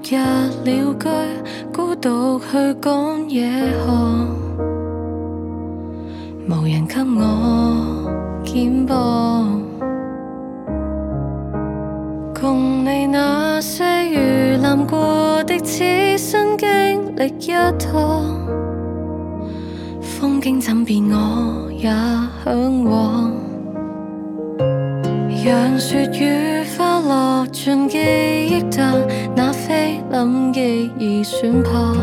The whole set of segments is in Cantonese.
日了居，孤獨去趕野河，無人給我肩膊。共你那些如覽過的此生經歷一趟，風景怎變我也向往。讓雪與花落盡記憶，但那菲林記已損破。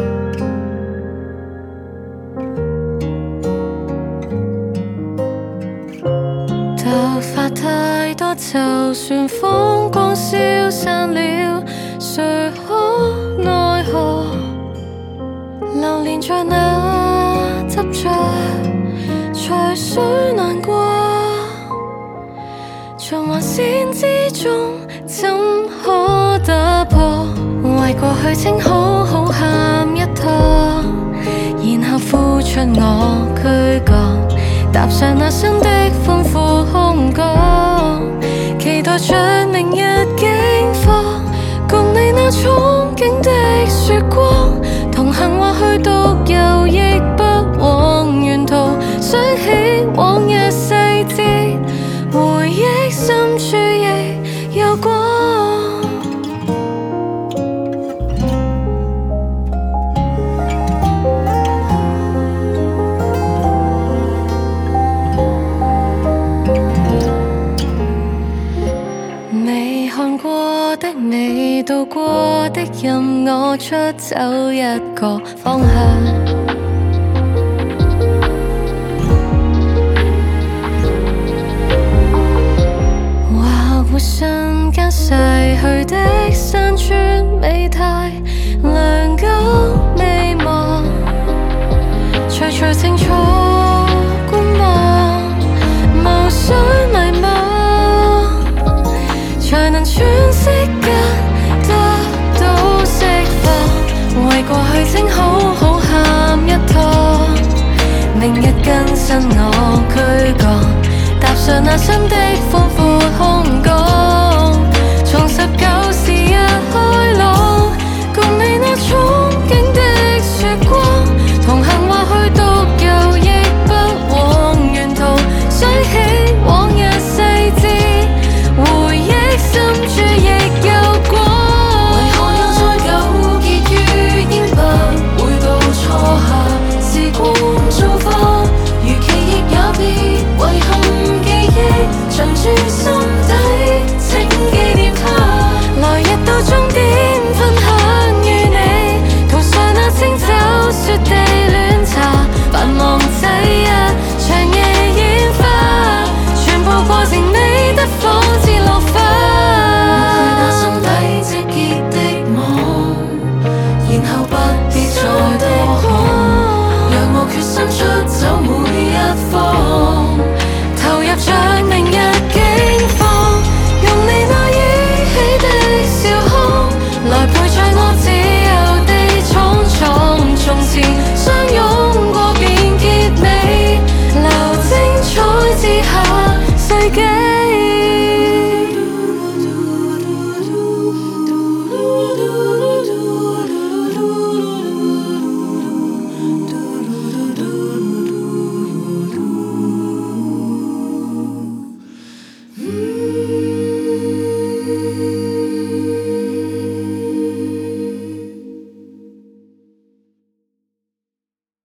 頭髮太多，就算風光消散了，誰可奈何？流連在那執着，才需難過。循環線之中，怎可打破？為過去稱好好喊一趟，然後付出我軀幹，踏上那新的寬闊空港，期待着明日景況，共你那憧憬的雪光，同行或許獨遊亦不枉沿途，想起往日細節，回憶深處亦有光。未看過的未到過的，任我出走一個方向。瞬間逝去的山川美態，良久未忘，隨隨清楚觀望，無需迷茫，才能喘息間得到釋放，為過去稱好好喊一趟，明日更新我軀幹，踏上那新的寬闊空港，重拾舊時日開朗，共你那憧憬的雪光，同行或許獨遊亦不枉沿途，想起往日細節，回憶深處亦有光。為何又再糾結於英白，每個錯下時光造化，如記憶也別遺憾記憶，長駐心。